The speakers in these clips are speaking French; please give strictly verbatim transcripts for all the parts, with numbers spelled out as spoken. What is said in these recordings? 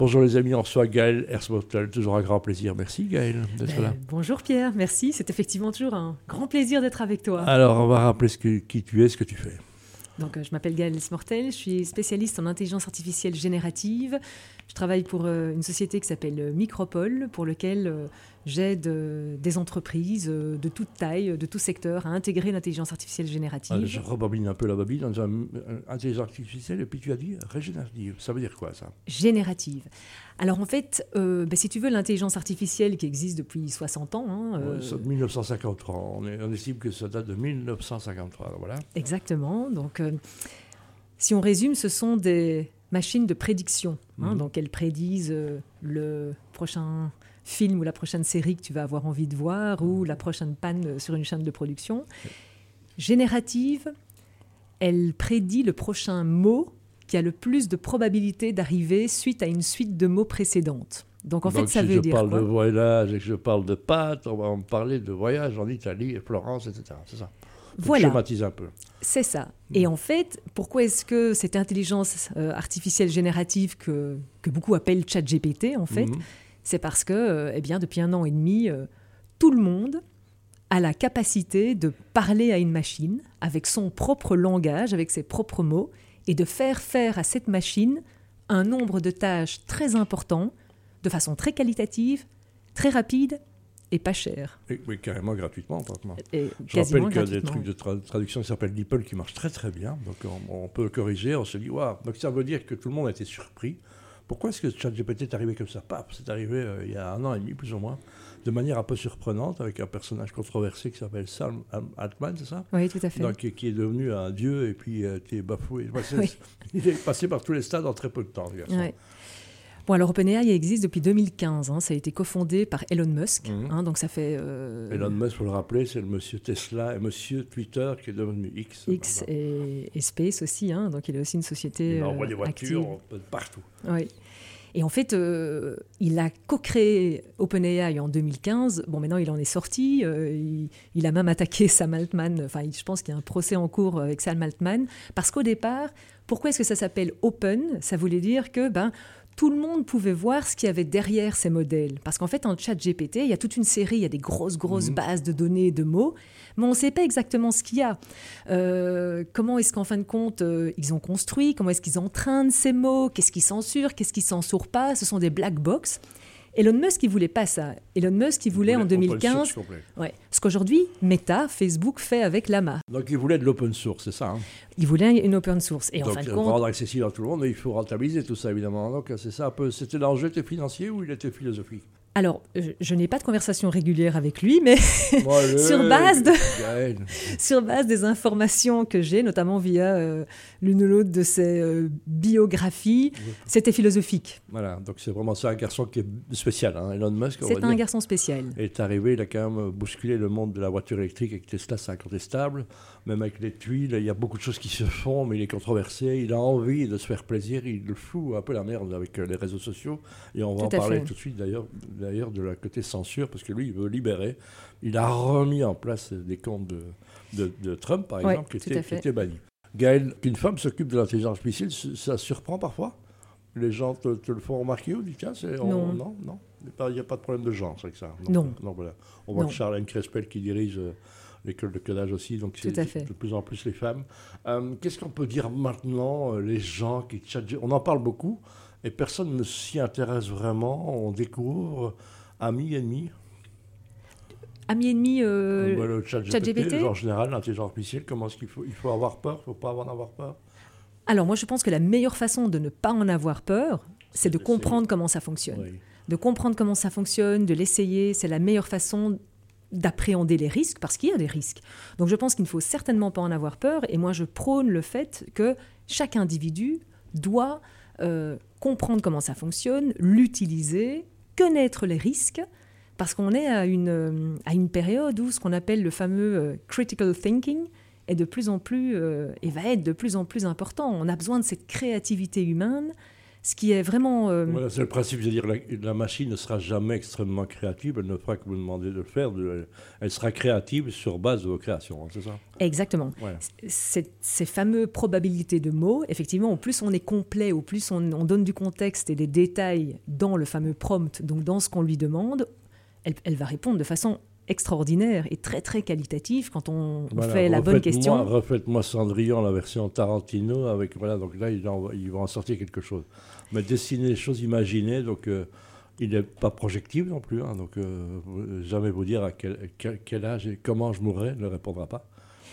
Bonjour les amis, on reçoit Gaëlle Hersmotel, toujours un grand plaisir. Merci Gaëlle d'être ben, là. Bonjour Pierre, merci, c'est effectivement toujours un grand plaisir d'être avec toi. Alors on va rappeler ce que, qui tu es, ce que tu fais. Donc, euh, je m'appelle Gaëlle Hersmotel, je suis spécialiste en intelligence artificielle générative. Je travaille pour euh, une société qui s'appelle Micropole, pour laquelle euh, j'aide euh, des entreprises euh, de toute taille, de tout secteur, à intégrer l'intelligence artificielle générative. Alors, je rebobine un peu la bobine en disant euh, intelligence artificielle, et puis tu as dit régénérative. Ça veut dire quoi ça? Générative. Alors en fait, euh, ben, si tu veux, l'intelligence artificielle qui existe depuis soixante ans... Hein, euh, ouais, mille neuf cent cinquante-trois, on, est, on estime que ça date de mille neuf cent cinquante-trois, voilà. Exactement, donc euh, si on résume, ce sont des machines de prédiction, hein, mmh. donc elles prédisent euh, le prochain film ou la prochaine série que tu vas avoir envie de voir ou la prochaine panne sur une chaîne de production. Mmh. Générative, elle prédit le prochain mot qui a le plus de probabilité d'arriver suite à une suite de mots précédentes. Donc, en Donc, fait, ça si veut je dire parle quoi? de voyage et que je parle de pâtes, on va me parler de voyage en Italie, Florence, et cetera. C'est ça. Donc, voilà. je schématise un peu. C'est ça. Mmh. Et en fait, pourquoi est-ce que cette intelligence euh, artificielle générative que, que beaucoup appellent ChatGPT, en fait, mmh. c'est parce que, euh, eh bien, depuis un an et demi, euh, tout le monde a la capacité de parler à une machine avec son propre langage, avec ses propres mots, et de faire faire à cette machine un nombre de tâches très important, de façon très qualitative, très rapide et pas cher. Et, oui, carrément gratuitement. Pratiquement. Et Je rappelle qu'il y a des trucs de tra- traduction qui s'appellent DeepL qui marchent très très bien, donc on, on peut corriger, on se dit, waouh, donc ça veut dire que tout le monde a été surpris. Pourquoi est-ce que ChatGPT est arrivé comme ça? Paf, c'est arrivé euh, il y a un an et demi plus ou moins, de manière un peu surprenante, avec un personnage controversé qui s'appelle Sam Altman, c'est ça? Oui, tout à fait. Donc, qui est devenu un dieu et puis euh, qui est bafoué. C'est, oui. Il est passé par tous les stades en très peu de temps, le garçon. Oui. Bon, alors OpenAI existe depuis deux mille quinze. Hein, ça a été cofondé par Elon Musk. Mm-hmm. Hein, donc ça fait. Euh... Elon Musk, pour le rappeler, c'est le monsieur Tesla et monsieur Twitter qui est devenu X. X et, et Space aussi. Hein, donc il a aussi une société. Il envoie euh, des voitures active. partout. Oui. Et en fait, euh, il a co-créé OpenAI en deux mille quinze. Bon, maintenant, il en est sorti. Euh, il, il a même attaqué Sam Altman. Enfin, je pense qu'il y a un procès en cours avec Sam Altman. Parce qu'au départ, pourquoi est-ce que ça s'appelle Open? Ça voulait dire que ben, tout le monde pouvait voir ce qu'il y avait derrière ces modèles. Parce qu'en fait, en ChatGPT, il y a toute une série, il y a des grosses, grosses mmh. bases de données, de mots, mais on ne sait pas exactement ce qu'il y a. Euh, comment est-ce qu'en fin de compte, euh, ils ont construit? Comment est-ce qu'ils entraînent ces mots? Qu'est-ce qu'ils censurent? Qu'est-ce qu'ils censurent pas? Ce sont des black box. Elon Musk, il ne voulait pas ça. Elon Musk, il voulait, il voulait en deux mille quinze ouais, ce qu'aujourd'hui, Meta, Facebook, fait avec Llama. Donc, il voulait de l'open source, c'est ça hein? Il voulait une open source. Et donc, en fin de euh, compte, rendre accessible à tout le monde, mais il faut rentabiliser tout ça, évidemment. Donc, c'est ça un peu. C'était l'enjeu, était financier ou il était philosophique? Alors, je, je n'ai pas de conversation régulière avec lui, mais Allez, sur, base de sur base des informations que j'ai, notamment via euh, l'une ou l'autre de ses euh, biographies, oui. C'était philosophique. Voilà, donc c'est vraiment ça, un garçon qui est spécial, hein, Elon Musk. C'est un dire. garçon spécial. Il est arrivé, il a quand même bousculé le monde de la voiture électrique avec Tesla, c'est incontestable. Même avec les tuiles, il y a beaucoup de choses qui se font, mais il est controversé. Il a envie de se faire plaisir, il le fout un peu la merde avec les réseaux sociaux. Et on va tout en parler fait. tout de suite d'ailleurs. D'ailleurs, de la côté censure, parce que lui, il veut libérer. Il a remis en place des comptes de, de, de Trump, par ouais, exemple, qui étaient, qui étaient bannis. Gaëlle, qu'une femme s'occupe de l'intelligence artificielle, ça surprend parfois? Les gens te, te le font remarquer ou disent tiens, c'est, on, non. non, non, il n'y a pas de problème de genre, c'est que ça. Non. non. non voilà. On voit non. que Charlène Crespel qui dirige euh, l'école de codage aussi, donc c'est, c'est de plus en plus les femmes. Euh, qu'est-ce qu'on peut dire maintenant, euh, les gens qui chattent? On en parle beaucoup, et personne ne s'y intéresse vraiment. On découvre amis, ennemis. Amis, ennemis, euh, bah, le chat G P T, en général, l'intelligence artificielle, comment est-ce qu'il faut, il faut avoir peur, il ne faut pas en avoir peur? Alors moi, je pense que la meilleure façon de ne pas en avoir peur, c'est de comprendre comment ça fonctionne. Oui. De comprendre comment ça fonctionne, de l'essayer, c'est la meilleure façon d'appréhender les risques, parce qu'il y a des risques. Donc je pense qu'il ne faut certainement pas en avoir peur, et moi je prône le fait que chaque individu doit euh, comprendre comment ça fonctionne, l'utiliser, connaître les risques, parce qu'on est à une, à une période où ce qu'on appelle le fameux euh, critical thinking est de plus en plus, euh, et va être de plus en plus important. On a besoin de cette créativité humaine, Ce qui est vraiment... Euh... Voilà, c'est le principe, je veux dire, la, la machine ne sera jamais extrêmement créative, elle ne fera que vous demander de le faire, de, elle sera créative sur base de vos créations, hein, c'est ça? Exactement. Ouais. C'est, ces fameuses probabilités de mots, effectivement, au plus on est complet, au plus on, on donne du contexte et des détails dans le fameux prompt, donc dans ce qu'on lui demande, elle, elle va répondre de façon extraordinaire et très très qualitative quand on, voilà, on fait la bonne question. Refaites-moi Cendrillon, la version Tarantino, avec, voilà, donc là ils, en, ils vont en sortir quelque chose. Mais dessiner les choses imaginées, donc euh, il n'est pas projectif non plus, hein, donc euh, jamais vous dire à quel, quel, quel âge et comment je mourrai, ne répondra pas.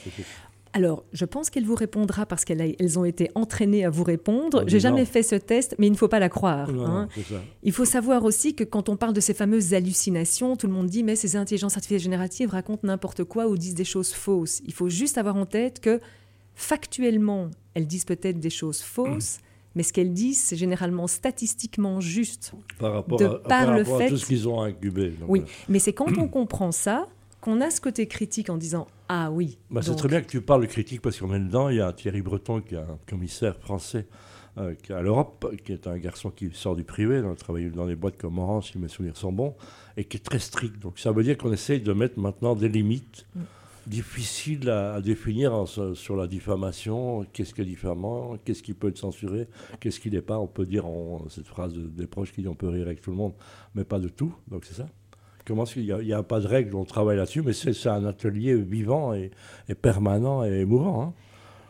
Alors, je pense qu'elle vous répondra parce qu'elles ont été entraînées à vous répondre. Je n'ai jamais fait ce test, mais il ne faut pas la croire. Non, hein. C'est ça. Il faut savoir aussi que quand on parle de ces fameuses hallucinations, tout le monde dit « mais ces intelligences artificielles génératives racontent n'importe quoi ou disent des choses fausses ». Il faut juste avoir en tête que, factuellement, elles disent peut-être des choses fausses, mmh. mais ce qu'elles disent, c'est généralement statistiquement juste. Par rapport, de à, par par le rapport fait... à tout ce qu'ils ont incubé. Donc, oui, euh... mais c'est quand on comprend ça qu'on a ce côté critique en disant « ah oui ». Bah, c'est très bien que tu parles de critique parce qu'on est dedans. Il y a Thierry Breton qui est un commissaire français euh, qui est à l'Europe, qui est un garçon qui sort du privé, il travaille dans des boîtes comme Orange, si mes souvenirs sont bons, et qui est très strict. Donc ça veut dire qu'on essaye de mettre maintenant des limites mm. difficiles à, à définir en, sur la diffamation. Qu'est-ce qui est diffamant? Qu'est-ce qui peut être censuré? Qu'est-ce qui n'est pas? On peut dire, on, cette phrase de, des proches qui dit on peut rire avec tout le monde, mais pas de tout. Donc c'est ça. Comment il n'y a, a pas de règles, on travaille là-dessus, mais c'est, c'est un atelier vivant et, et permanent et émouvant. Hein.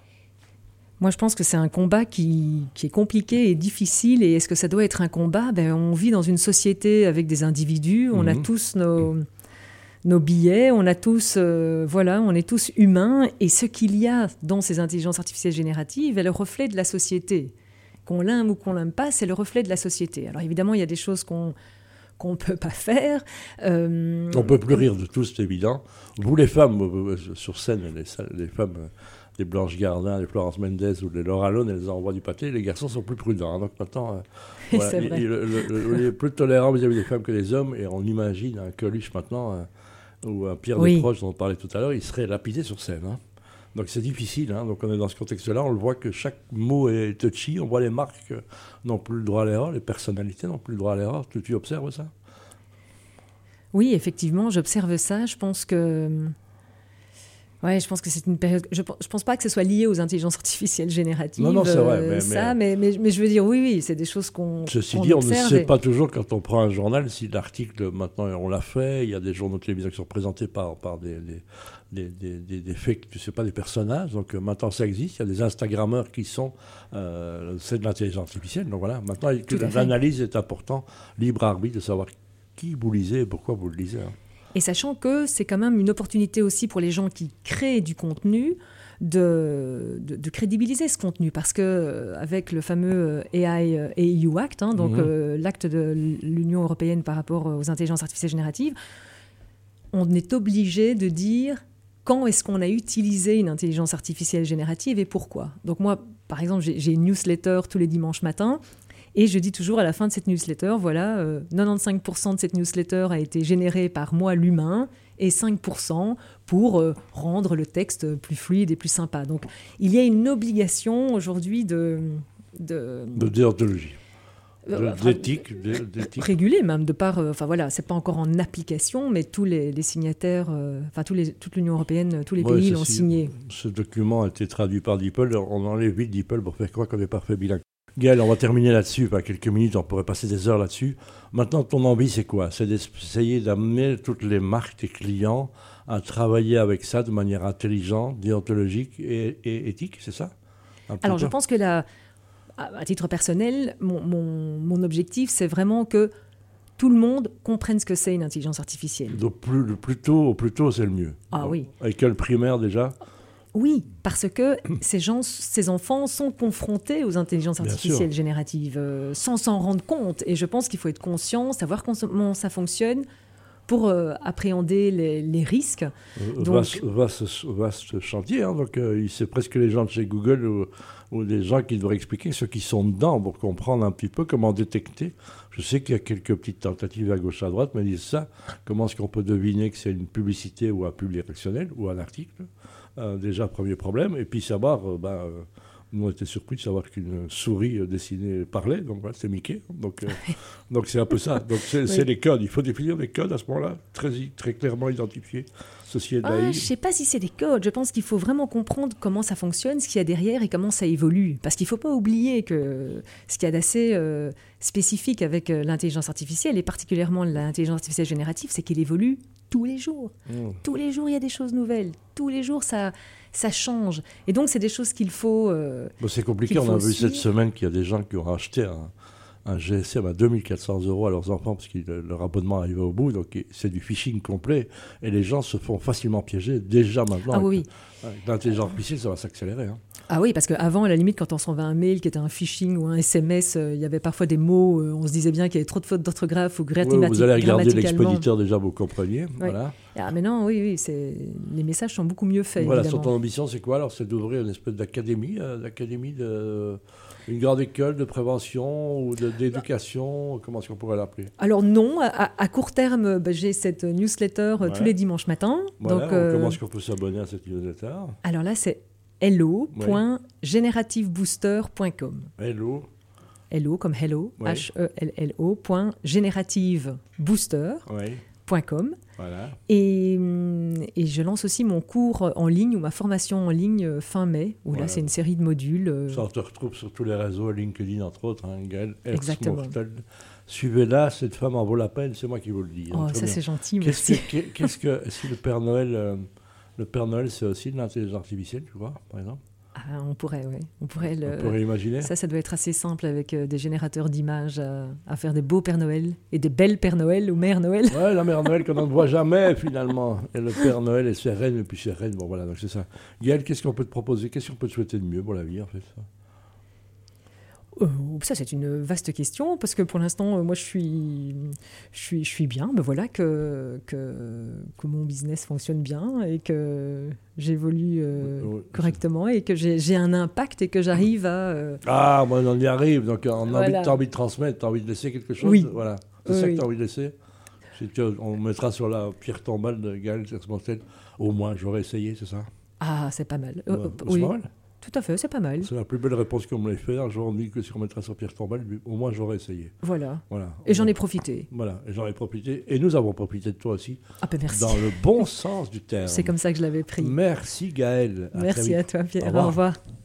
Moi, je pense que c'est un combat qui, qui est compliqué et difficile. Et est-ce que ça doit être un combat? Ben, on vit dans une société avec des individus, on mm-hmm. a tous nos, nos billets, on a tous, euh, voilà, on est tous humains. Et ce qu'il y a dans ces intelligences artificielles génératives est le reflet de la société. Qu'on l'aime ou qu'on l'aime pas, c'est le reflet de la société. Alors évidemment, il y a des choses qu'on qu'on ne peut pas faire. Euh... On ne peut plus rire de tout, c'est évident. Vous, les femmes, sur scène, les, les femmes, les Blanche Gardin, les Florence Mendes ou les Laura Lone, elles envoient du pâté. Les garçons sont plus prudents. Hein. Donc maintenant, euh, voilà, c'est vrai. Il, le, le, le, il est plus tolérant vis-à-vis des femmes que des hommes. Et on imagine un Coluche maintenant, euh, ou un Pierre oui. Desproges dont on parlait tout à l'heure, il serait lapidé sur scène. Hein. Donc c'est difficile, hein. Donc on est dans ce contexte-là, on le voit que chaque mot est touchy, on voit les marques n'ont plus le droit à l'erreur, les personnalités n'ont plus le droit à l'erreur. Tu, tu observes ça? Oui, effectivement, j'observe ça. Je pense que, ouais, je pense que c'est une période. Je, je pense pas que ce soit lié aux intelligences artificielles génératives. Non, non, c'est vrai. Euh, mais, ça, mais, mais, mais, mais je veux dire, oui, oui, c'est des choses qu'on. Ceci qu'on dit, on observe ne sait et... pas toujours quand on prend un journal si l'article maintenant on l'a fait. Il y a des journaux de télévision qui sont présentés par par des des des, des, des, des faits, tu sais pas, des personnages. Donc euh, maintenant ça existe. Il y a des Instagrammeurs qui sont, euh, c'est de l'intelligence artificielle. Donc voilà, maintenant l'analyse est important, libre arbitre de savoir qui vous lisez et pourquoi vous le lisez. Hein. Et sachant que c'est quand même une opportunité aussi pour les gens qui créent du contenu de, de, de crédibiliser ce contenu. Parce qu'avec le fameux A I A E U Act, hein, donc mm-hmm. euh, l'acte de l'Union européenne par rapport aux intelligences artificielles génératives, on est obligé de dire quand est-ce qu'on a utilisé une intelligence artificielle générative et pourquoi. Donc moi, par exemple, j'ai, j'ai une newsletter tous les dimanches matins. Et je dis toujours à la fin de cette newsletter, voilà, euh, quatre-vingt-quinze pour cent de cette newsletter a été générée par moi, l'humain, et cinq pour cent pour euh, rendre le texte plus fluide et plus sympa. Donc, il y a une obligation aujourd'hui de... De, de déontologie, euh, de, d'éthique, de, d'éthique. Régulée même, de par... Enfin euh, voilà, c'est pas encore en application, mais tous les, les signataires, enfin tous les, toute l'Union européenne, tous les ouais, pays l'ont si, signé. Ce document a été traduit par DeepL, on enlève vite DeepL pour faire croire qu'on est parfait bilingue. Gaël, on va terminer là-dessus, pas quelques minutes, on pourrait passer des heures là-dessus. Maintenant, ton envie, c'est quoi? C'est d'essayer d'amener toutes les marques, tes clients, à travailler avec ça de manière intelligente, déontologique et, et éthique, c'est ça? Alors, je pense que, la, à titre personnel, mon, mon, mon objectif, c'est vraiment que tout le monde comprenne ce que c'est une intelligence artificielle. Donc, plus, le plus tôt, au plus tôt, c'est le mieux. Ah donc, oui. À l'école primaire, déjà? Oui, parce que ces gens, ces enfants sont confrontés aux intelligences artificielles génératives euh, sans s'en rendre compte. Et je pense qu'il faut être conscient, savoir comment ça fonctionne pour euh, appréhender les, les risques. Euh, donc... vaste, vaste, vaste chantier. Hein, donc, euh, c'est presque les gens de chez Google ou, ou des gens qui devraient expliquer ceux qui sont dedans pour comprendre un petit peu comment détecter. Je sais qu'il y a quelques petites tentatives à gauche, à droite, mais disent ça. Comment est-ce qu'on peut deviner que c'est une publicité ou un public réactionnel ou un article? Euh, déjà, premier problème. Et puis savoir, euh, ben, euh, Nous, on était surpris de savoir qu'une souris euh, dessinée parlait, donc voilà, c'est Mickey. Donc, euh, donc c'est un peu ça. Donc c'est, oui. c'est les codes. Il faut définir des codes à ce moment-là, très, très clairement identifiés. Ceci est de la ah, je ne sais pas si c'est des codes. Je pense qu'il faut vraiment comprendre comment ça fonctionne, ce qu'il y a derrière et comment ça évolue. Parce qu'il ne faut pas oublier que ce qu'il y a d'assez euh, spécifique avec euh, l'intelligence artificielle, et particulièrement l'intelligence artificielle générative, c'est qu'il évolue tous les jours. Mmh. Tous les jours, il y a des choses nouvelles. Tous les jours, ça, ça change. Et donc, c'est des choses qu'il faut... Euh, bon, c'est compliqué. On a vu cette semaine qu'il y a des gens qui ont acheté un, un G S M à deux mille quatre cents euros à leurs enfants parce que leur abonnement arrivait au bout. Donc, c'est du phishing complet. Et les gens se font facilement piéger déjà maintenant. Ah oui. Avec l'intelligence artificielle, ça va s'accélérer. Hein. Ah oui, parce qu'avant, à la limite, quand on s'envoie un mail qui était un phishing ou un S M S, euh, il y avait parfois des mots, euh, on se disait bien qu'il y avait trop de fautes d'orthographe ou grammaticalement. Oui, vous allez regarder l'expéditeur, déjà, vous compreniez. Oui. Voilà. Ah, mais non, oui, oui, c'est... les messages sont beaucoup mieux faits, voilà, évidemment. Sur ton ambition, c'est quoi? Alors, c'est d'ouvrir une espèce d'académie, euh, d'académie de... une grande école de prévention ou de, d'éducation, comment est-ce qu'on pourrait l'appeler? Alors non, à, à court terme, bah, j'ai cette newsletter ouais. tous les dimanches matins. Voilà, donc, euh... comment est-ce qu'on peut s'abonner à cette newsletter? Alors là, c'est hello point generativebooster point com. Hello. Hello comme hello, oui. H E L L O, point generativebooster point com. Oui. Voilà. Et, et je lance aussi mon cours en ligne ou ma formation en ligne fin mai, où voilà. Là, c'est une série de modules. Euh... Ça, on te retrouve sur tous les réseaux, LinkedIn entre autres, hein, Gaëlle Exactement. Suivez-la, cette femme en vaut la peine, c'est moi qui vous le dis. Oh, hein, ça bien. C'est gentil, qu'est-ce merci. Que, qu'est-ce que, si le Père Noël, euh, le Père Noël, c'est aussi de l'intelligence artificielle, tu vois, par exemple? Ah, on pourrait, oui. On pourrait, le... on pourrait imaginer. Ça, ça doit être assez simple avec euh, des générateurs d'images à, à faire des beaux Pères Noël et des belles Pères Noël ou Mère Noël. Ouais, la Mère Noël qu'on ne voit jamais finalement. Et le Père Noël et ses reines, et puis ses reines. Bon, voilà, donc c'est ça. Gaëlle, qu'est-ce qu'on peut te proposer? Qu'est-ce qu'on peut te souhaiter de mieux pour la vie, en fait? Euh, ça, c'est une vaste question, parce que pour l'instant, euh, moi, je suis, je suis, je suis bien. Ben voilà, que, que, que mon business fonctionne bien et que j'évolue euh, oui, correctement et que j'ai, j'ai un impact et que j'arrive à... Euh... Ah, moi, on y arrive. Donc, on a voilà. envie, t'as envie de transmettre, t'as envie de laisser quelque chose. Oui. Voilà. C'est oui. ça que t'as envie de laisser. On mettra sur la pierre tombale de Gaëlle Sermontel. Au moins, j'aurais essayé, c'est ça? Ah, c'est pas mal. Ouais, euh, c'est oui. pas mal. Tout à fait, c'est pas mal. C'est la plus belle réponse qu'on me l'ait fait. J'aurais dit que si on mettrait sur pierre tombale, au moins j'aurais essayé. Voilà. voilà. Et j'en ai profité. Voilà, et j'en ai profité. Et nous avons profité de toi aussi. Ah ben merci. Dans le bon sens du terme. C'est comme ça que je l'avais pris. Merci Gaëlle. À merci à toi Pierre. Au revoir. Au revoir.